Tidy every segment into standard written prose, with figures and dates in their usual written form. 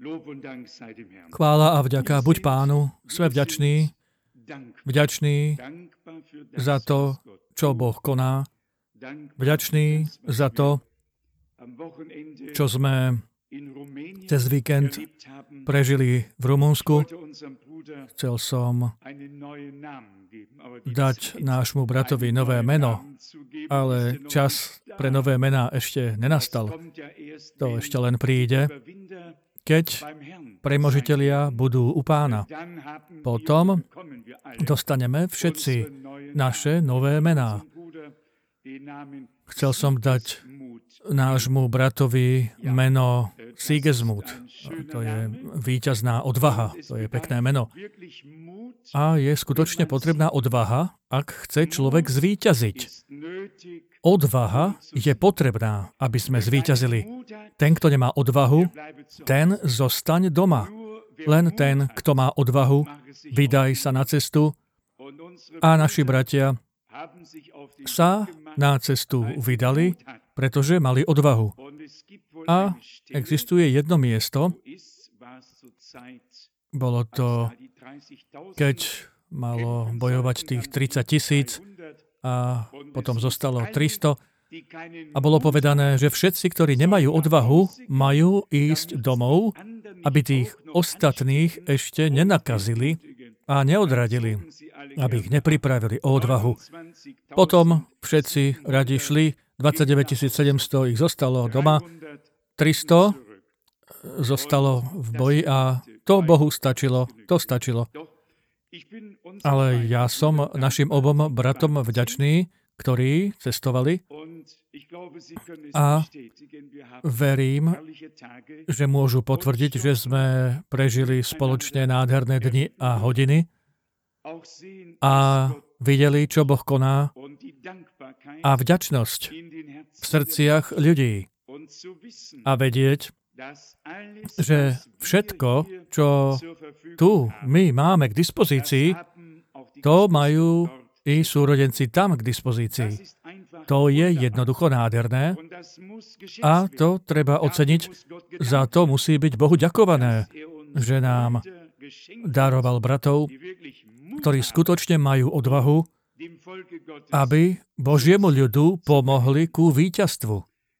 Chvála a vďaka buď Pánu, sme vďační za to, čo Boh koná, vďační za to, čo sme cez víkend prežili v Rumunsku. Chcel som dať nášmu bratovi nové meno, ale čas pre nové mená ešte nenastal. To ešte len príde, keď premožitelia budú u Pána. Potom dostaneme všetci naše nové mená. Chcel som dať nášmu bratovi meno Sigismund. To je víťazná odvaha. To je pekné meno. A je skutočne potrebná odvaha, ak chce človek zvíťaziť. Odvaha je potrebná, aby sme zvíťazili. Ten, kto nemá odvahu, ten zostaň doma. Len ten, kto má odvahu, vydaj sa na cestu. A naši bratia sa na cestu vydali, pretože mali odvahu. A existuje jedno miesto, bolo to, keď malo bojovať tých 30 000 a potom zostalo 300 a bolo povedané, že všetci, ktorí nemajú odvahu, majú ísť domov, aby tých ostatných ešte nenakazili a neodradili, aby ich nepripravili o odvahu. Potom všetci radi šli, 29 700 ich zostalo doma, 300 zostalo v boji a to Bohu stačilo, to stačilo. Ale ja som našim obom bratom vďačný, ktorí cestovali a verím, že môžu potvrdiť, že sme prežili spoločne nádherné dni a hodiny a videli, čo Boh koná a vďačnosť v srdciach ľudí a vedieť, že všetko, čo tu my máme k dispozícii, to majú i súrodenci tam k dispozícii. To je jednoducho nádherné a to treba oceniť. Za to musí byť Bohu ďakované, že nám daroval bratov, ktorí skutočne majú odvahu, aby Božiemu ľudu pomohli ku víťazstvu.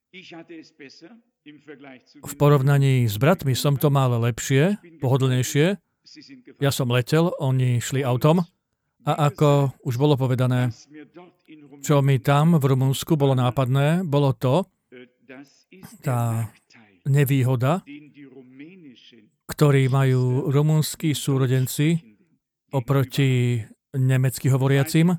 V porovnaní s bratmi som to mal lepšie, pohodlnejšie. Ja som letel, oni šli autom a ako už bolo povedané, čo mi tam v Rumunsku bolo nápadné, bolo to, tá nevýhoda, ktorý majú rumunskí súrodenci oproti nemecky hovoriacim,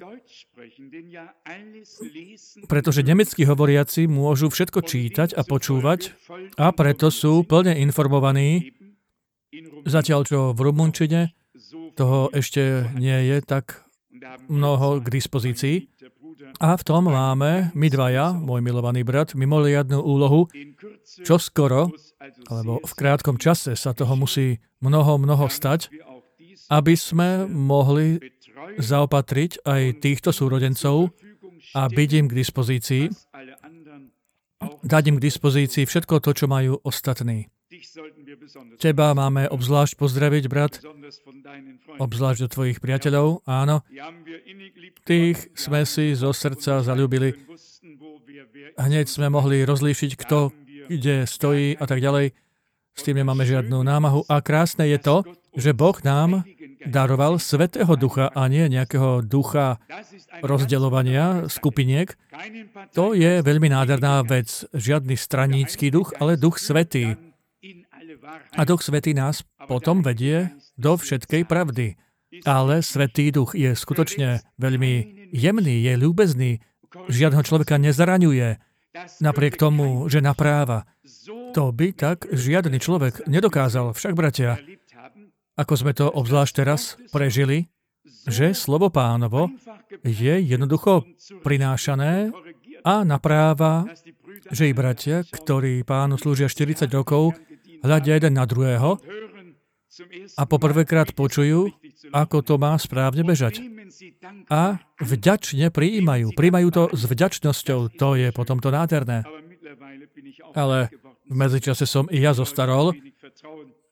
pretože nemecky hovoriaci môžu všetko čítať a počúvať a preto sú plne informovaní, zatiaľ čo v rumunčine toho ešte nie je tak mnoho k dispozícii. A v tom máme my dvaja, môj milovaný brat, mimoriadnu úlohu, čo skoro, alebo v krátkom čase sa toho musí mnoho stať, aby sme mohli zaopatriť aj týchto súrodencov a byť im k dispozícii, dať im k dispozícii všetko to, čo majú ostatní. Teba máme obzvlášť pozdraviť, brat, obzvlášť do tvojich priateľov, áno. Tých sme si zo srdca zaľúbili. Hneď sme mohli rozlíšiť, kto kde stojí a tak ďalej. S tým nemáme žiadnu námahu. A krásne je to, že Boh nám daroval Svätého Ducha a nie nejakého ducha rozdeľovania skupiniek. To je veľmi nádherná vec. Žiadny stranícky duch, ale Duch Svätý. A Duch Svätý nás potom vedie do všetkej pravdy. Ale Svätý Duch je skutočne veľmi jemný, je ľúbezný. Žiadneho človeka nezaraňuje. Napriek tomu, že napráva. To by tak žiadny človek nedokázal. Však, bratia, ako sme to obzvlášť teraz prežili, že slovo Pánovo je jednoducho prinášané a napráva, že i bratia, ktorí Pánu slúžia 40 rokov, hľadia jeden na druhého a poprvýkrát počujú, ako to má správne bežať. A vďačne prijímajú. Prijímajú to s vďačnosťou. To je potom to nádherné. Ale v medzičase som i ja zostarol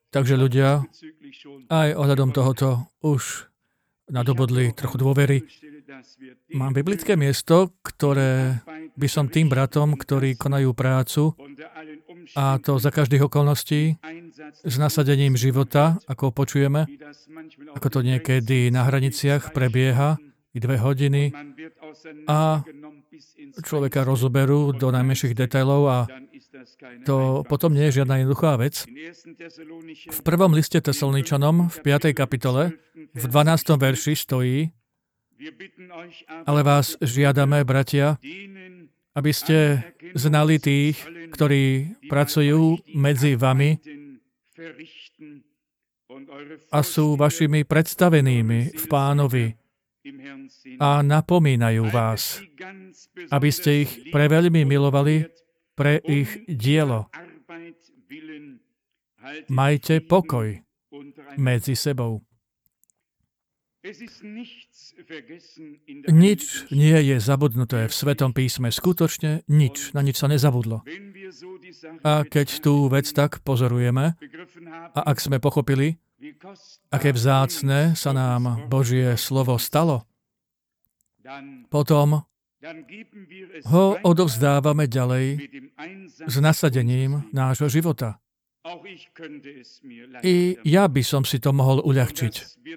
Takže ľudia aj ohľadom tohoto už nadobudli trochu dôvery. Mám biblické miesto, ktoré by som tým bratom, ktorí konajú prácu, a to za každých okolností, s nasadením života, ako počujeme, ako to niekedy na hraniciach prebieha, i 2 hodiny, a človeka rozoberú do najmenších detailov a to potom nie je žiadna jednoduchá vec. V prvom liste Tesaloničanom, v 5. kapitole, v 12. verši stojí: ale vás žiadame, bratia, aby ste znali tých, ktorí pracujú medzi vami a sú vašimi predstavenými v Pánovi a napomínajú vás, aby ste ich preveľmi milovali pre ich dielo. Majte pokoj medzi sebou. Nič nie je zabudnuté v Svetom písme. Skutočne nič. Na nič sa nezabudlo. A keď tú vec tak pozorujeme, a ak sme pochopili, aké vzácne sa nám Božie slovo stalo, potom ho odovzdávame ďalej s nasadením nášho života. I ja by som si to mohol uľahčiť.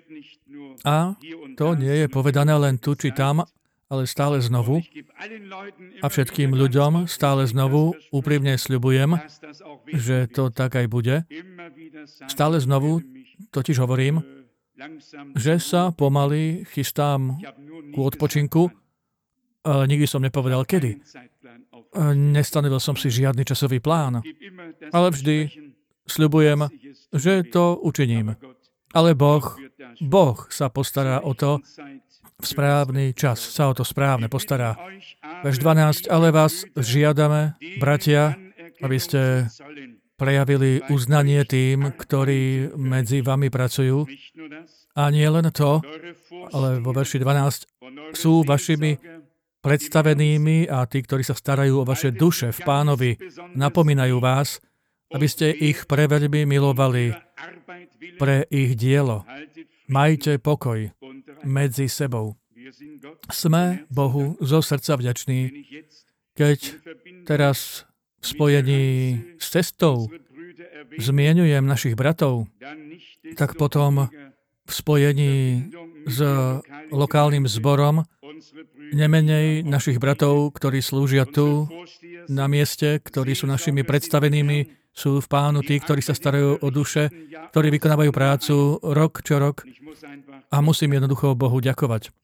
A to nie je povedané len tu či tam, ale stále znovu. A všetkým ľuďom stále znovu úprimne sľubujem, že to tak aj bude. Stále znovu totiž hovorím, že sa pomaly chystám ku odpočinku, ale nikdy som nepovedal kedy. Nestanovil som si žiadny časový plán, ale vždy sľubujem, že to učiním. Ale Boh sa postará o to, v správny čas sa o to správne postará. Verš 12, ale vás žiadame, bratia, aby ste prejavili uznanie tým, ktorí medzi vami pracujú. A nie len to, ale vo verši 12 sú vašimi predstavenými a tí, ktorí sa starajú o vaše duše v Pánovi, napomínajú vás, aby ste ich preveľmi milovali pre ich dielo. Majte pokoj medzi sebou. Sme Bohu zo srdca vďační, keď teraz v spojení s cestou zmieňujem našich bratov, tak potom v spojení s lokálnym zborom nemenej našich bratov, ktorí slúžia tu na mieste, ktorí sú našimi predstavenými, sú v Pánu tí, ktorí sa starajú o duše, ktorí vykonávajú prácu rok čo rok a musím jednoducho Bohu ďakovať.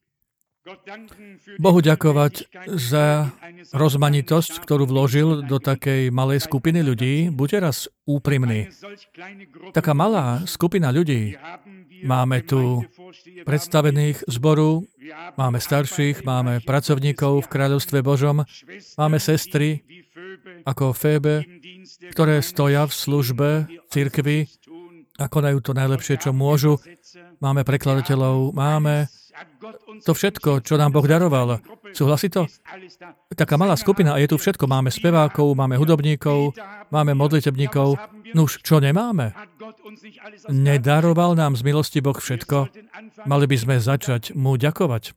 Bohu ďakovať za rozmanitosť, ktorú vložil do takej malej skupiny ľudí. Buďte raz úprimní. Taká malá skupina ľudí. Máme tu predstavených zboru, máme starších, máme pracovníkov v kráľovstve Božom, máme sestry ako Fébe, ktoré stoja v službe cirkvi a konajú to najlepšie, čo môžu. Máme prekladateľov, máme to všetko, čo nám Boh daroval. Súhlasí to? Taká malá skupina a je tu všetko. Máme spevákov, máme hudobníkov, máme modlitebníkov. Nuž, čo nemáme? Nedaroval nám z milosti Boh všetko? Mali by sme začať mu ďakovať.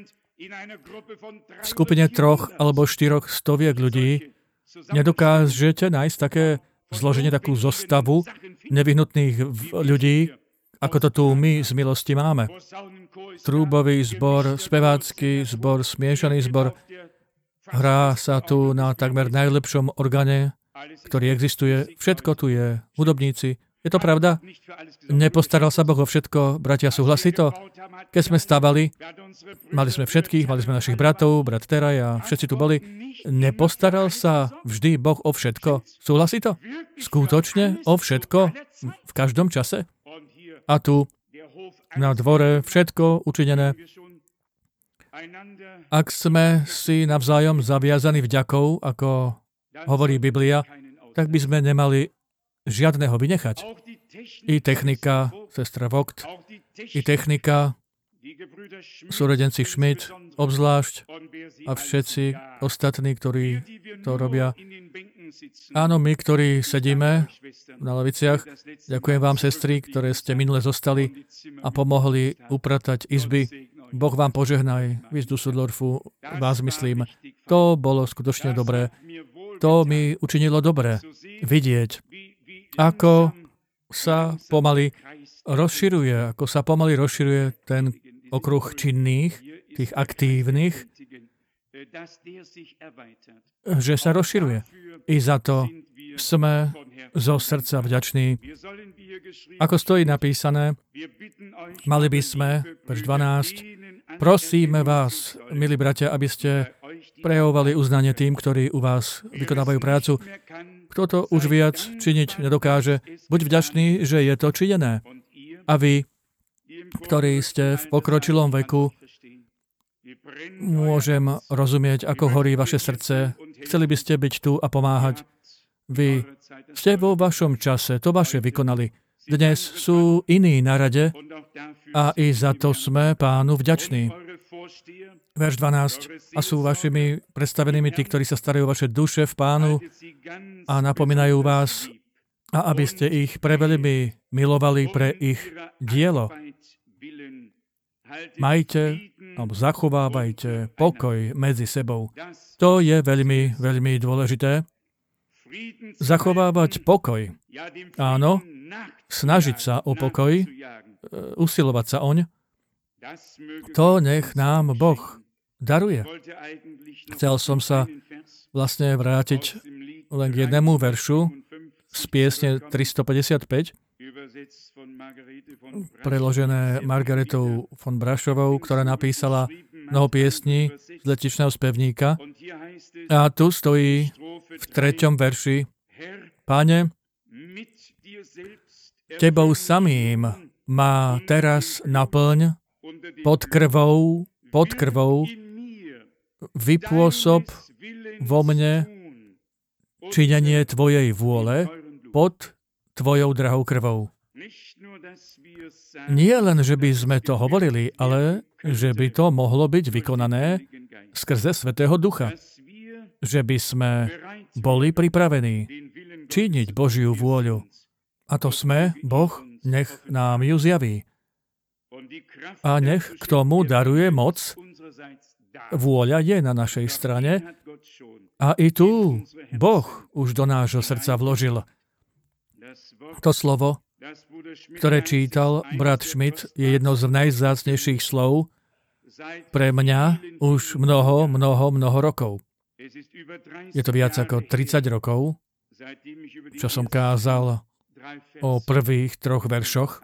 V skupine 3 alebo 4 stoviek ľudí nedokážete nájsť také zloženie, takú zostavu nevyhnutných ľudí, ako to tu my z milosti máme. Trúbový zbor, spevácky zbor, smiešaný zbor. Hrá sa tu na takmer najlepšom orgáne, ktorý existuje. Všetko tu je. Hudobníci. Je to pravda? Nepostaral sa Boh o všetko. Bratia, súhlasí to? Keď sme stavali, mali sme všetkých, mali sme našich bratov, brat Teraj a všetci tu boli. Nepostaral sa vždy Boh o všetko. Súhlasí to? Skutočne o všetko? V každom čase? A tu na dvore všetko učinené. Ak sme si navzájom zaviazaní vďakou, ako hovorí Biblia, tak by sme nemali žiadneho vynechať. I technika, sestra Vogt, i technika, súrodenci Schmidt obzvlášť a všetci ostatní, ktorí to robia. Áno, my, ktorí sedíme na laviciach, ďakujem vám, sestry, ktoré ste minule zostali a pomohli upratať izby. Boh vám požehnaj, vy z Düsseldorfu, vás myslím. To bolo skutočne dobré. To mi učinilo dobre vidieť, ako sa pomaly rozširuje ten okruh činných, tých aktívnych, že sa rozširuje. I za to sme zo srdca vďační. Ako stojí napísané, mali by sme, verš 12, prosíme vás, milí bratia, aby ste prejavovali uznanie tým, ktorí u vás vykonávajú prácu. Kto to už viac činiť nedokáže, buď vďačný, že je to činené. A vy, ktorí ste v pokročilom veku, môžem rozumieť, ako horí vaše srdce. Chceli by ste byť tu a pomáhať. Vy ste vo vašom čase to vaše vykonali. Dnes sú iní na rade a i za to sme Pánu vďační. Verš 12. A sú vašimi predstavenými tí, ktorí sa starajú o vaše duše v Pánu a napomínajú vás, a aby ste ich preveľmi milovali pre ich dielo. Majte alebo zachovávajte pokoj medzi sebou. To je veľmi, veľmi dôležité. Zachovávať pokoj. Áno, snažiť sa o pokoj, usilovať sa oň. To nech nám Boh daruje. Chcel som sa vlastne vrátiť len k jednému veršu z piesne 355, preložené Margaretou von Brašovou, ktorá napísala mnoho piesní z letničného spevníka. A tu stojí v 3. verši: Pane, Tebou samým ma teraz naplň, pod krvou vypôsob vo mne činenie Tvojej vôle pod Tvojou drahou krvou. Nie len, že by sme to hovorili, ale že by to mohlo byť vykonané skrze Svätého Ducha. Že by sme boli pripravení činiť Božiu vôľu. A to sme, Boh nech nám ju zjaví. A nech k tomu daruje moc. Vôľa je na našej strane a i tu Boh už do nášho srdca vložil. To slovo, ktoré čítal brat Schmidt, je jedno z najvzácnejších slov pre mňa už mnoho rokov. Je to viac ako 30 rokov, čo som kázal o prvých 3 veršoch.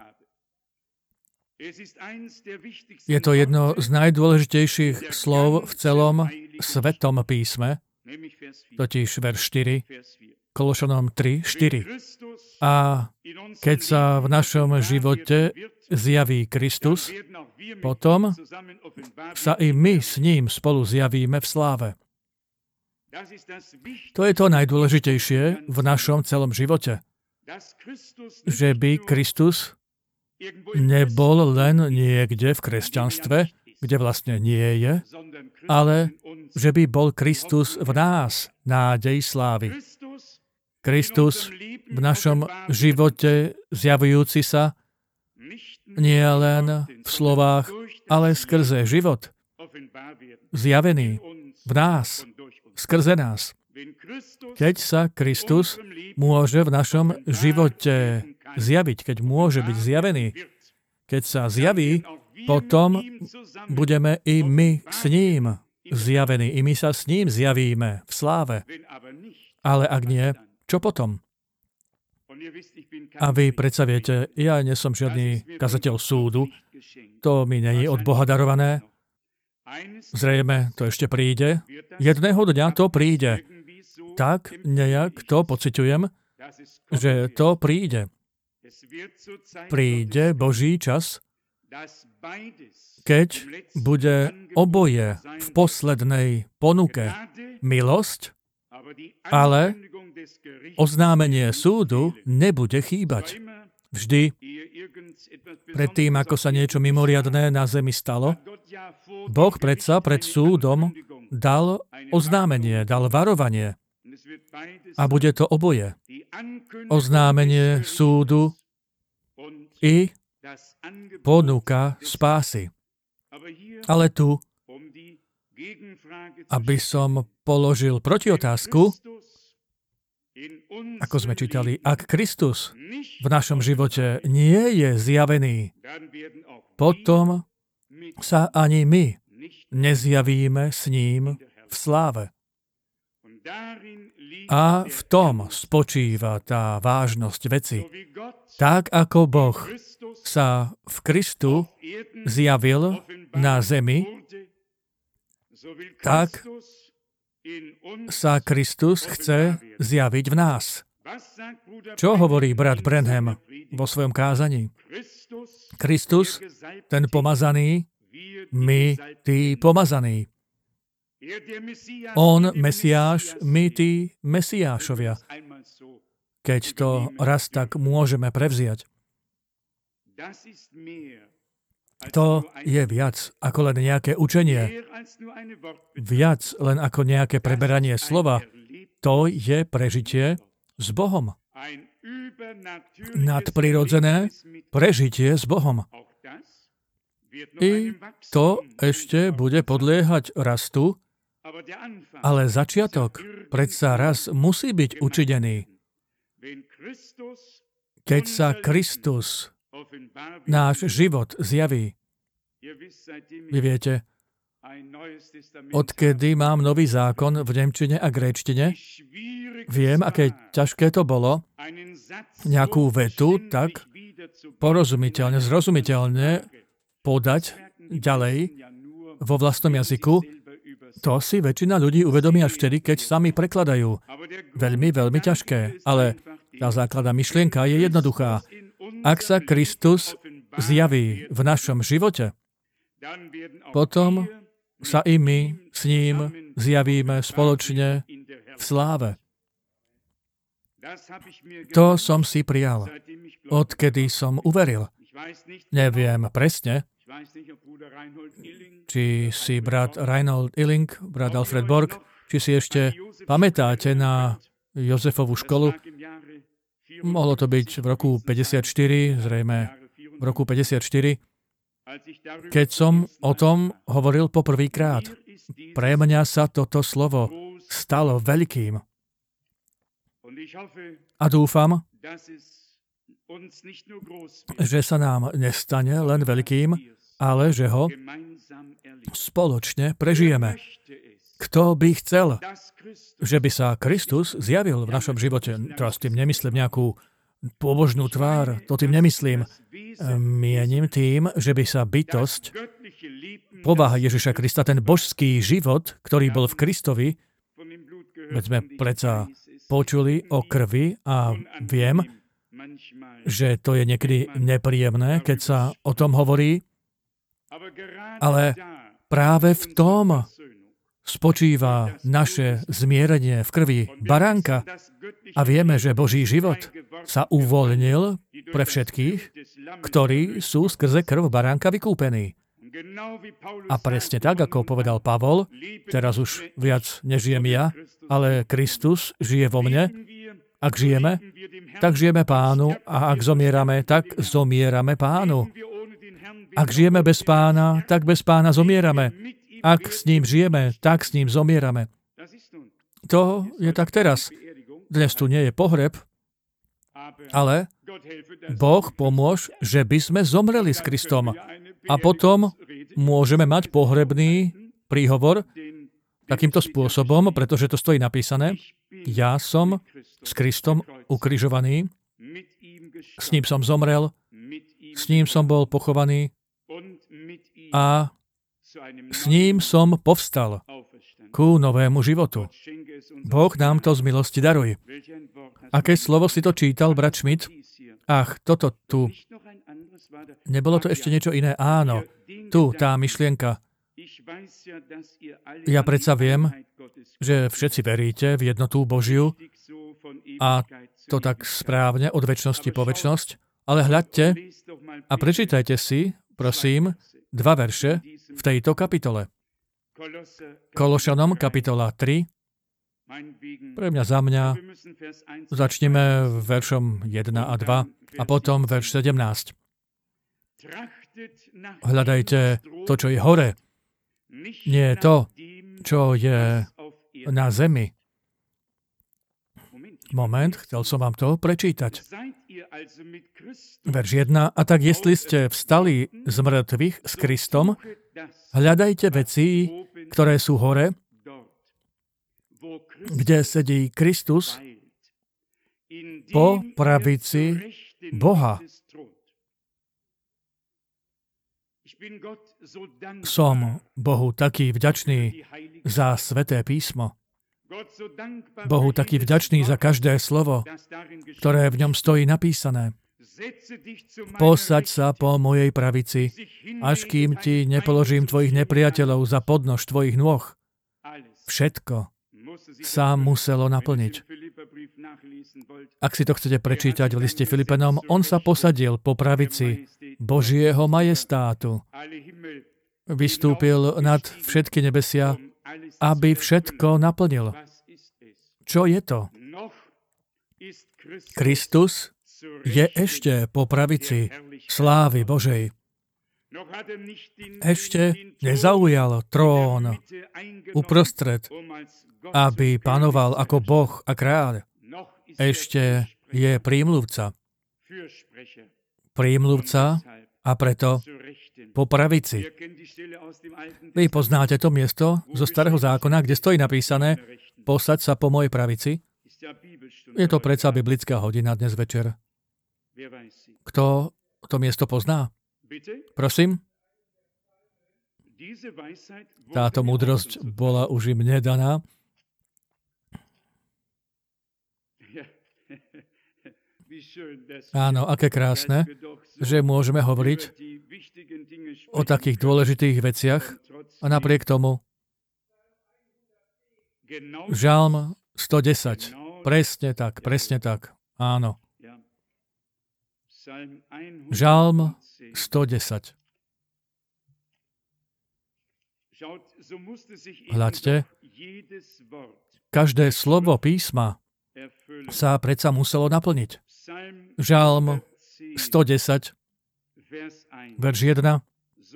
Je to jedno z najdôležitejších slov v celom Svetom písme, totiž verš 4, Kološanom 3:4. A keď sa v našom živote zjaví Kristus, potom sa i my s ním spolu zjavíme v sláve. To je to najdôležitejšie v našom celom živote. Že by Kristus nebol len niekde v kresťanstve, kde vlastne nie je, ale že by bol Kristus v nás, nádej slávy. Kristus v našom živote zjavujúci sa nie len v slovách, ale skrze život. Zjavený v nás, skrze nás. Keď sa Kristus môže v našom živote zjaviť, keď môže byť zjavený, keď sa zjaví, potom budeme i my s ním zjavení. I my sa s ním zjavíme v sláve. Ale ak nie, čo potom? A vy predsa viete, ja nie som žiadny kazateľ súdu, to mi nie je od Boha darované. Zrejme to ešte príde. Jedného dňa to príde. Tak nejak to pociťujem, že to príde. Príde Boží čas, keď bude oboje v poslednej ponuke milosť, ale oznámenie súdu nebude chýbať. Vždy predtým, ako sa niečo mimoriadne na zemi stalo, Boh predsa pred súdom dal oznámenie, dal varovanie. A bude to oboje. Oznámenie súdu i ponuka spásy. Ale tu, aby som položil protiotázku, ako sme čítali, ak Kristus v našom živote nie je zjavený, potom sa ani my nezjavíme s ním v sláve. A v tom spočíva tá vážnosť veci. Tak ako Boh sa v Kristu zjavil na zemi, tak sa Kristus chce zjaviť v nás. Čo hovorí brat Branham vo svojom kázaní? Kristus, ten pomazaný, my, tí pomazaní. On, Mesiáš, my, tí Mesiášovia. Keď to raz tak môžeme prevziať. To je viac ako len nejaké učenie. Viac len ako nejaké preberanie slova. To je prežitie s Bohom. Nadprirodzené prežitie s Bohom. I to ešte bude podliehať rastu, ale začiatok predsa raz musí byť učinený. Keď sa Kristus, náš život, zjaví. Vy viete, odkedy mám nový zákon v nemčine a gréčtine, viem, aké ťažké to bolo nejakú vetu tak porozumiteľne, zrozumiteľne podať ďalej vo vlastnom jazyku. To si väčšina ľudí uvedomí až vtedy, keď sami prekladajú. Veľmi, veľmi ťažké, ale tá základná myšlienka je jednoduchá. Ak sa Kristus zjaví v našom živote, potom sa i my s ním zjavíme spoločne v sláve. To som si prijal, odkedy som uveril. Neviem presne, či si brat Reinhold Illing, brat Alfred Borg, či si ešte pamätáte na Jozefovú školu. Mohlo to byť v roku 54, zrejme v roku 54, keď som o tom hovoril poprvýkrát. Pre mňa sa toto slovo stalo veľkým. A dúfam, že sa nám nestane len veľkým, ale že ho spoločne prežijeme. Kto by chcel, že by sa Kristus zjavil v našom živote? Teraz tým nemyslím nejakú pobožnú tvár, to tým nemyslím. Mienim tým, že by sa bytosť, povaha Ježiša Krista, ten božský život, ktorý bol v Kristovi, veď sme predsa počuli o krvi a viem, že to je niekedy nepríjemné, keď sa o tom hovorí, ale práve v tom spočíva naše zmierenie v krvi baránka a vieme, že Boží život sa uvoľnil pre všetkých, ktorí sú skrze krv baránka vykúpení. A presne tak, ako povedal Pavol, teraz už viac nežijem ja, ale Kristus žije vo mne. Ak žijeme, tak žijeme Pánu a ak zomierame, tak zomierame Pánu. Ak žijeme bez Pána, tak bez Pána zomierame. Ak s ním žijeme, tak s ním zomierame. To je tak teraz. Dnes tu nie je pohreb, ale Boh pomôž, že by sme zomreli s Kristom. A potom môžeme mať pohrebný príhovor takýmto spôsobom, pretože to stojí napísané. Ja som s Kristom ukrižovaný, s ním som zomrel, s ním som bol pochovaný a s ním som povstal ku novému životu. Boh nám to z milosti daruj. Aké slovo si to čítal, brat Schmidt? Ach, toto tu. Nebolo to ešte niečo iné? Áno, tu, tá myšlienka. Ja predsa viem, že všetci veríte v jednotu Božiu a to tak správne od večnosti po večnosť, Ale hľadte a prečítajte si, prosím, 2 verše v tejto kapitole. Kološanom kapitola 3. Pre mňa za mňa začneme veršom 1 a 2 a potom verš 17. Hľadajte to, čo je hore, nie to, čo je na zemi. Moment, chcel som vám to prečítať. Verš 1. A tak, jestli ste vstali z mŕtvych s Kristom, hľadajte veci, ktoré sú hore, kde sedí Kristus po pravici Boha. Som Bohu taký vďačný za Sväté písmo. Bohu taký vďačný za každé slovo, ktoré v ňom stojí napísané. Posaď sa po mojej pravici, až kým ti nepoložím tvojich nepriateľov za podnož tvojich nôh. Všetko sa muselo naplniť. Ak si to chcete prečítať v liste Filipenom, on sa posadil po pravici Božieho majestátu. Vystúpil nad všetky nebesia, aby všetko naplnil. Čo je to? Kristus je ešte po pravici slávy Božej. Ešte nezaujal trón uprostred, aby panoval ako Boh a kráľ. Ešte je prímluvca. Prímluvca a preto po pravici. Vy poznáte to miesto zo Starého zákona, kde stojí napísané posaď sa po mojej pravici. Je to predsa biblická hodina dnes večer. Kto to miesto pozná? Prosím? Táto múdrosť bola už im nedaná. Áno, aké krásne, že môžeme hovoriť o takých dôležitých veciach a napriek tomu Žalm 110. Presne tak. Áno. Žalm 110. Hľadte, každé slovo písma sa predsa muselo naplniť. Žalm 110, verš 1.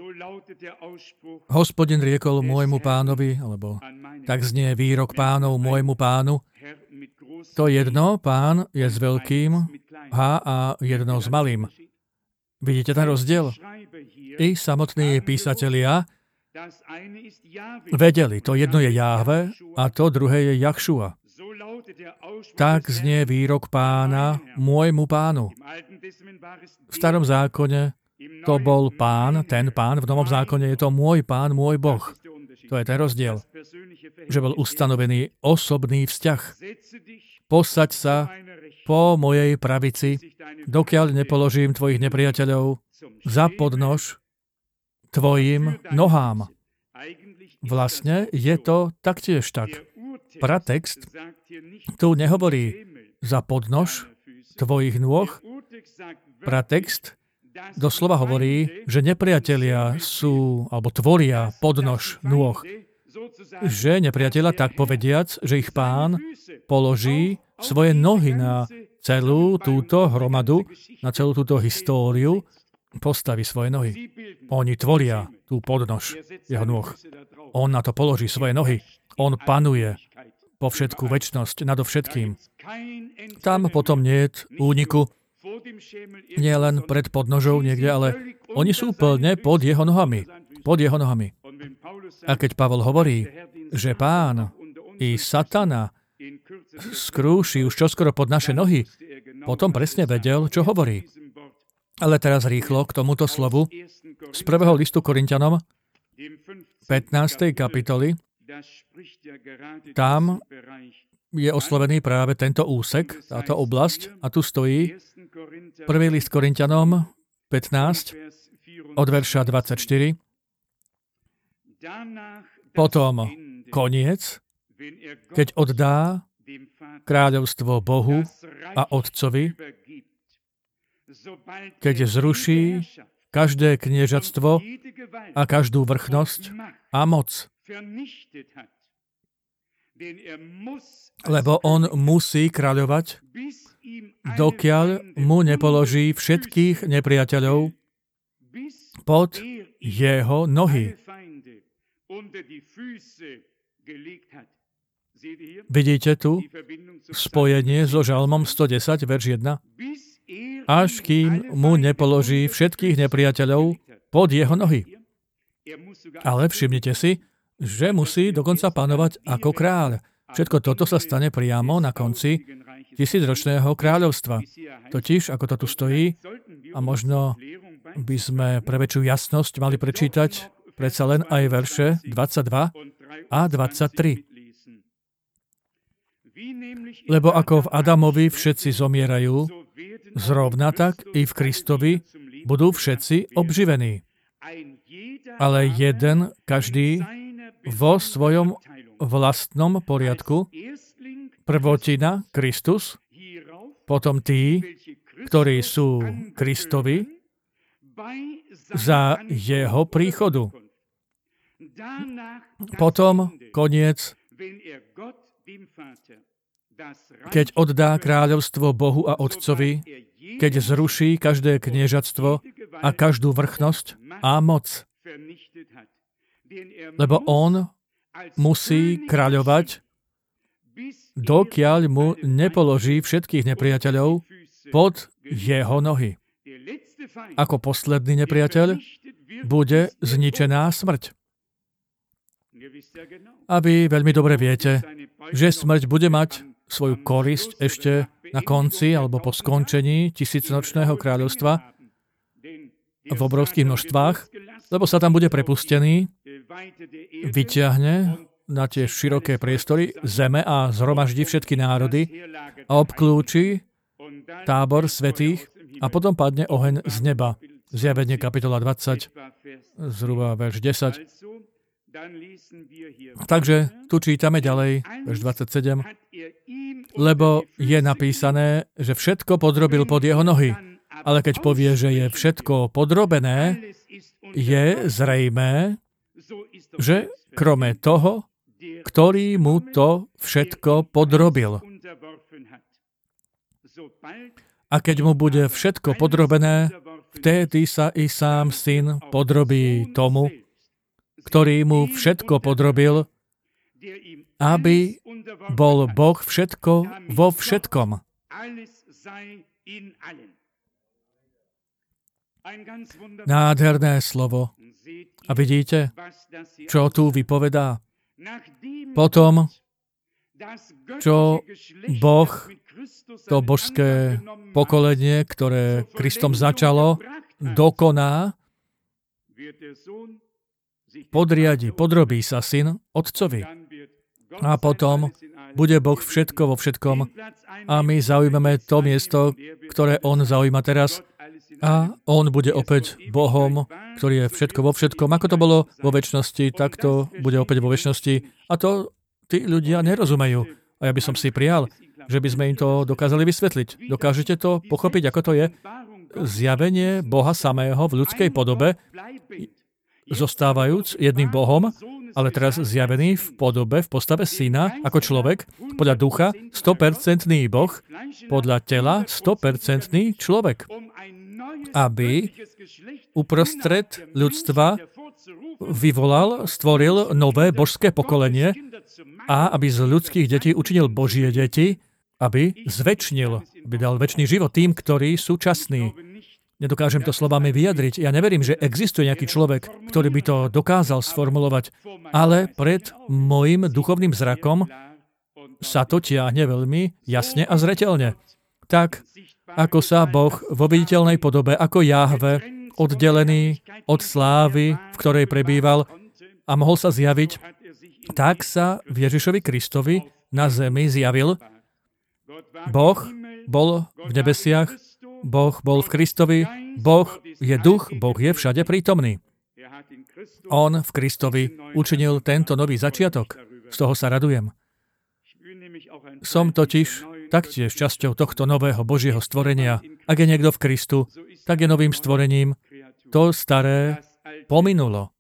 Hospodin riekol môjmu pánovi, alebo tak znie výrok pánov môjmu pánu. To jedno, pán je s veľkým H a jedno s malým. Vidíte ten rozdiel? I samotní písatelia vedeli, to jedno je Jahve a to druhé je Jachšua. Tak znie výrok pána môjmu pánu. V Starom zákone to bol pán, ten pán, v Novom zákone je to môj pán, môj Boh. To je ten rozdiel. Že bol ustanovený osobný vzťah. Posaď sa po mojej pravici, dokiaľ nepoložím tvojich nepriateľov za podnož tvojim nohám. Vlastne je to taktiež tak. Pratext tu nehovorí za podnož tvojich nôh. Pratext doslova hovorí, že nepriatelia sú, alebo tvoria podnož nôh. Že nepriatelia, tak povediac, že ich pán položí svoje nohy na celú túto hromadu, na celú túto históriu, postaví svoje nohy. Oni tvoria tú podnož jeho nôh. On na to položí svoje nohy. On panuje po všetku večnosť, nadovšetkým. Tam potom nie je úniku, nie len pred podnožou niekde, ale oni sú úplne pod jeho nohami. Pod jeho nohami. A keď Pavol hovorí, že pán i satana skrúši už čoskoro pod naše nohy, potom presne vedel, čo hovorí. Ale teraz rýchlo k tomuto slovu z 1. listu Korinťanom, 15. kapitoly. Tam je oslovený práve tento úsek, táto oblasť. A tu stojí 1. list Korinťanom 15 od verša 24. Potom koniec, keď oddá kráľovstvo Bohu a Otcovi keď zruší každé kniežatstvo a každú vrchnosť a moc. Lebo on musí kráľovať, dokiaľ mu nepoloží všetkých nepriateľov pod jeho nohy. Vidíte tu spojenie so Žalmom 110, verš 1? Až kým mu nepoloží všetkých nepriateľov pod jeho nohy. Ale všimnite si, že musí dokonca panovať ako kráľ. Všetko toto sa stane priamo na konci tisícročného kráľovstva. Totiž, ako to tu stojí, a možno by sme pre väčšiu jasnosť mali prečítať predsa len aj verše 22 a 23. Lebo ako v Adamovi všetci zomierajú, zrovna tak i v Kristovi budú všetci obživení. Ale jeden, každý vo svojom vlastnom poriadku, prvotina Kristus, potom tí, ktorí sú Kristovi, za jeho príchodu. Potom koniec, keď oddá kráľovstvo Bohu a Otcovi, keď zruší každé kniežatstvo a každú vrchnosť a moc. Lebo on musí kráľovať, dokiaľ mu nepoloží všetkých nepriateľov pod jeho nohy. Ako posledný nepriateľ bude zničená smrť. A vy veľmi dobre viete, že smrť bude mať svoju korisť ešte na konci alebo po skončení tisícročného kráľovstva v obrovských množstvách, lebo sa tam bude prepustený, vyťahne na tie široké priestory zeme a zhromaždí všetky národy a obklúči tábor svätých a potom padne oheň z neba. Zjavenie kapitola 20, zhruba verš 10. Takže tu čítame ďalej, verš 27, lebo je napísané, že všetko podrobil pod jeho nohy. Ale keď povie, že je všetko podrobené, je zrejmé, že krome toho, ktorý mu to všetko podrobil. A keď mu bude všetko podrobené, vtedy sa i sám syn podrobí tomu, ktorý mu všetko podrobil, aby bol Boh všetko vo všetkom. Nádherné slovo. A vidíte, čo tu vypovedá? Potom, čo Boh, to božské pokolenie, ktoré Kristom začalo, dokoná, podrobí sa syn otcovi. A potom bude Boh všetko vo všetkom a my zaujmeme to miesto, ktoré on zaujíma teraz a on bude opäť Bohom, ktorý je všetko vo všetkom. Ako to bolo vo večnosti, tak to bude opäť vo večnosti. A to tí ľudia nerozumejú. A ja by som si prijal, že by sme im to dokázali vysvetliť. Dokážete to pochopiť, ako to je? Zjavenie Boha samého v ľudskej podobe, zostávajúc jedným Bohom, ale teraz zjavený v podobe, v postave syna, ako človek, podľa ducha 100% Boh, podľa tela 100% človek. Aby uprostred ľudstva vyvolal, stvoril nové božské pokolenie a aby z ľudských detí učinil Božie deti, aby zvečnil, aby dal večný život tým, ktorí sú časní. Nedokážem to slovami vyjadriť. Ja neverím, že existuje nejaký človek, ktorý by to dokázal sformulovať, ale pred môjim duchovným zrakom sa to tiahne veľmi jasne a zreteľne. Tak, ako sa Boh vo viditeľnej podobe, ako Jahve, oddelený od slávy, v ktorej prebýval a mohol sa zjaviť, tak sa v Ježišovi Kristovi na zemi zjavil. Boh bol v nebesiach, Boh bol v Kristovi, Boh je duch, Boh je všade prítomný. On v Kristovi učinil tento nový začiatok. Z toho sa radujem. Som totiž taktiež časťou tohto nového Božieho stvorenia. Ak je niekto v Kristu, tak je novým stvorením. To staré pominulo.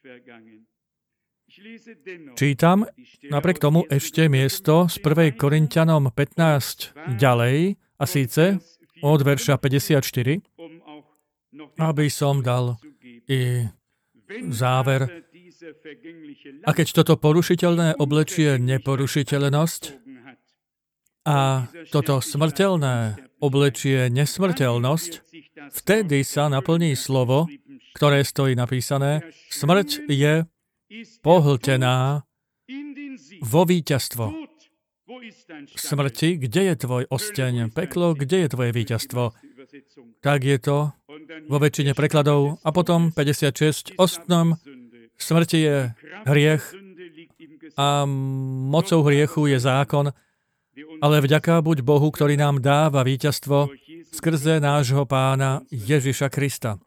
Čítam napriek tomu ešte miesto z 1. Korinťanom 15 ďalej, a síce od verša 54, aby som dal i záver. A keď toto porušiteľné oblečie neporušiteľnosť a toto smrteľné oblečie nesmrteľnosť, vtedy sa naplní slovo, ktoré stojí napísané: smrť je pohltená vo víťazstvo. Smrti, kde je tvoj osteň? Peklo, kde je tvoje víťazstvo? Tak je to vo väčšine prekladov. A potom 56. Ostnom smrti je hriech a mocou hriechu je zákon, ale vďaka buď Bohu, ktorý nám dáva víťazstvo skrze nášho Pána Ježiša Krista.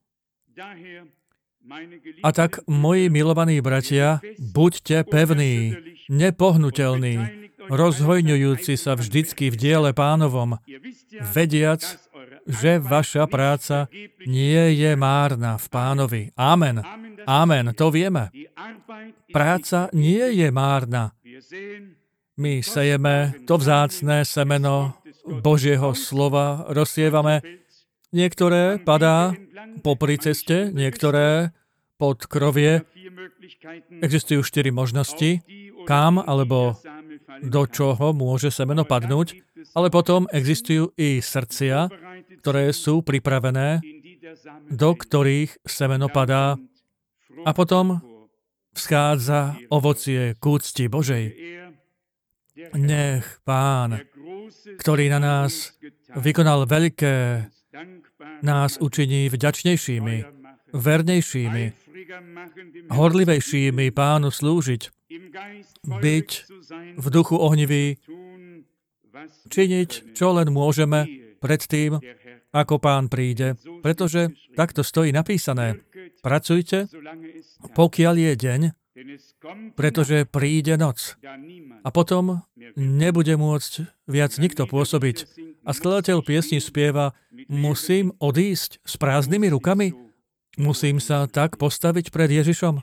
A tak, moji milovaní bratia, buďte pevní, nepohnutelní, rozhojňujúci sa vždycky v diele Pánovom, vediac, že vaša práca nie je márna v Pánovi. Amen. Amen, to vieme. Práca nie je márna. My sejeme to vzácne semeno Božieho slova, rozsievame. Niektoré padá popri ceste, niektoré pod krovie. Existujú 4 možnosti, kam alebo do čoho môže semeno padnúť, ale potom existujú i srdcia, ktoré sú pripravené, do ktorých semeno padá, a potom vschádza ovocie k úcti Božej. Nech Pán, ktorý na nás vykonal veľké, nás učiní vďačnejšími, vernejšími, horlivejšími Pánu slúžiť, byť v duchu ohnivý, činiť, čo len môžeme pred tým, ako Pán príde, pretože takto stojí napísané. Pracujte, pokiaľ je deň, pretože príde noc. A potom nebude môcť viac nikto pôsobiť. A skladateľ piesni spieva: musím odísť s prázdnymi rukami? Musím sa tak postaviť pred Ježišom?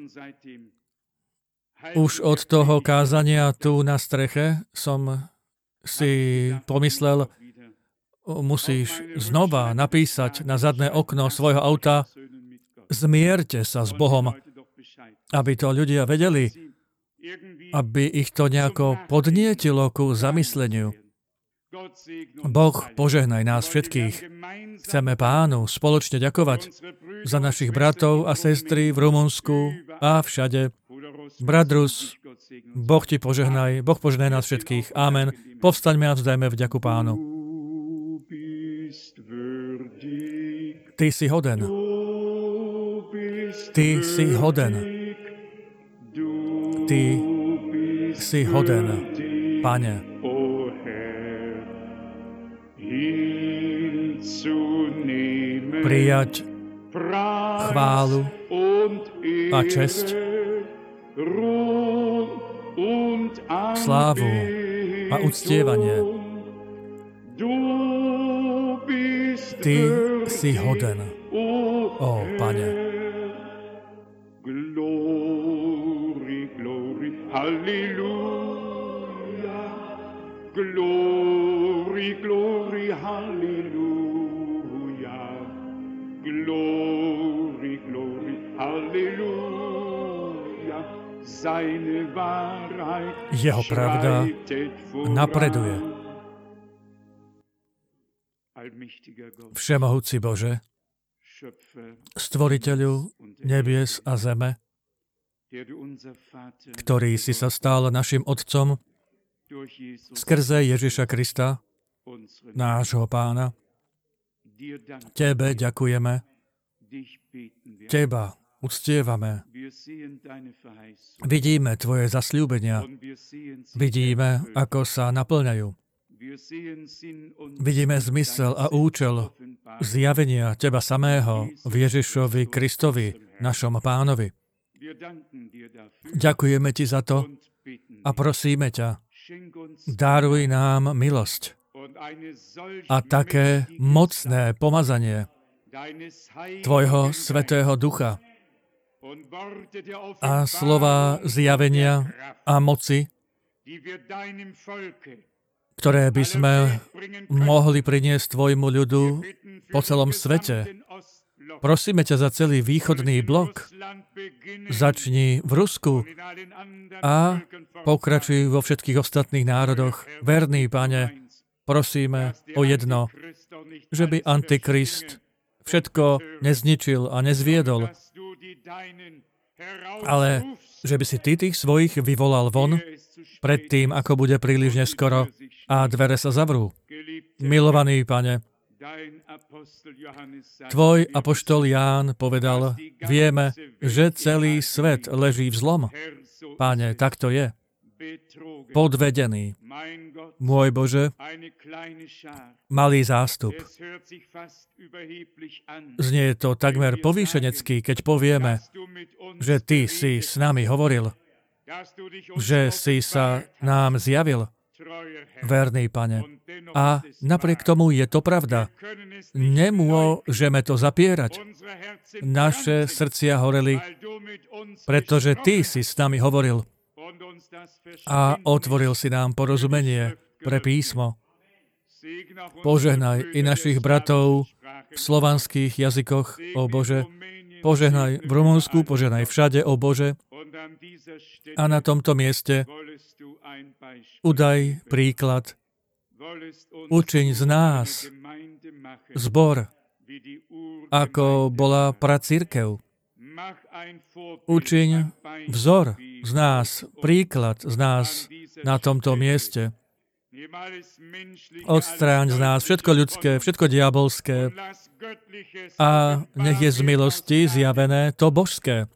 Už od toho kázania tu na streche som si pomyslel, musíš znova napísať na zadné okno svojho auta: zmierte sa s Bohom, aby to ľudia vedeli, aby ich to nejako podnietilo ku zamysleniu. Boh požehnaj nás všetkých. Chceme Pánu spoločne ďakovať za našich bratov a sestry v Rumunsku a všade. Bradrus, Boh ti požehnaj, Boh požehnaj nás všetkých. Amen. Povstaňme a vzdajme vďaku Pánu. Ty si hoden. Ty si hoden. Ty si hoden, Pane. Prijať chválu a česť, slávu a uctievanie. Ty si hoden, ó Pane. Glory, glory, halleluja. Glory, glory, halleluja. Glory, glory, halleluja. Jeho pravda napreduje. Všemohúci Bože, Stvoriteľu nebies a zeme, ktorý si sa stal našim Otcom skrze Ježiša Krista, nášho Pána, Tebe ďakujeme, Teba uctievame. Vidíme Tvoje zasľúbenia. Vidíme, ako sa naplňajú. Vidíme zmysel a účel zjavenia Teba samého v Ježišovi Kristovi, našom Pánovi. Ďakujeme Ti za to a prosíme ťa, daruj nám milosť a také mocné pomazanie Tvojho Svätého Ducha a slova zjavenia a moci, ktoré by sme mohli priniesť Tvojmu ľudu po celom svete. Prosíme ťa za celý východný blok. Začni v Rusku a pokračuj vo všetkých ostatných národoch. Verný Pane, prosíme o jedno, že by Antikrist všetko nezničil a nezviedol, ale že by si Ty tých svojich vyvolal von predtým, ako bude príliš neskoro a dvere sa zavrú. Milovaný Pane, Tvoj apoštol Ján povedal, vieme, že celý svet leží v zlom. Pane, tak to je. Podvedený. Môj Bože, malý zástup. Znie to takmer povýšenecky, keď povieme, že Ty si s nami hovoril, že si sa nám zjavil, verný Pane. A napriek tomu je to pravda. Nemôžeme to zapierať. Naše srdcia horeli, pretože Ty si s nami hovoril a otvoril si nám porozumenie pre písmo. Požehnaj i našich bratov v slovanských jazykoch, ó Bože. Požehnaj v Rumunsku, požehnaj všade, ó Bože. A na tomto mieste udaj príklad. Učiň z nás zbor, ako bola pracirkev. Učiň vzor z nás, príklad z nás na tomto mieste. Odstráň z nás všetko ľudské, všetko diabolské a nech je z milosti zjavené to božské.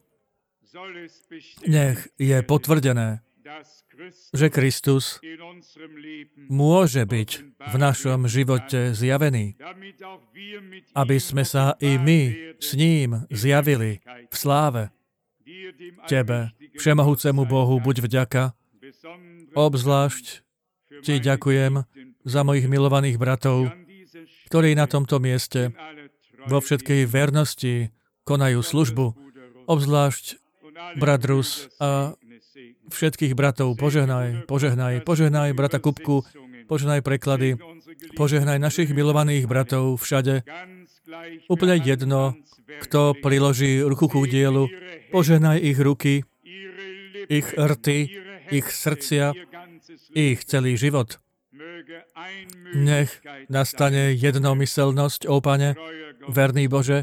Nech je potvrdené, že Kristus môže byť v našom živote zjavený, aby sme sa i my s ním zjavili v sláve. Tebe, všemohúcemu Bohu, buď vďaka. Obzvlášť Ti ďakujem za mojich milovaných bratov, ktorí na tomto mieste vo všetkej vernosti konajú službu. Obzvlášť brat Rus a všetkých bratov, požehnaj brata Kupku, požehnaj preklady, požehnaj našich milovaných bratov všade. Úplne jedno, kto priloží ruku k dielu, požehnaj ich ruky, ich rty, ich srdcia, ich celý život. Nech nastane jednomyselnosť, ó Pane, verný Bože,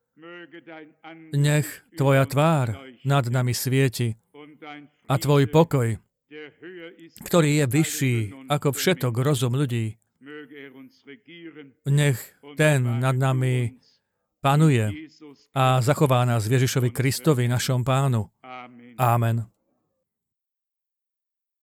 nech Tvoja tvár nad nami svieti a Tvoj pokoj, ktorý je vyšší ako všetok rozum ľudí, nech ten nad nami panuje a zachová nás Ježišovi Kristovi, našom Pánu. Amen.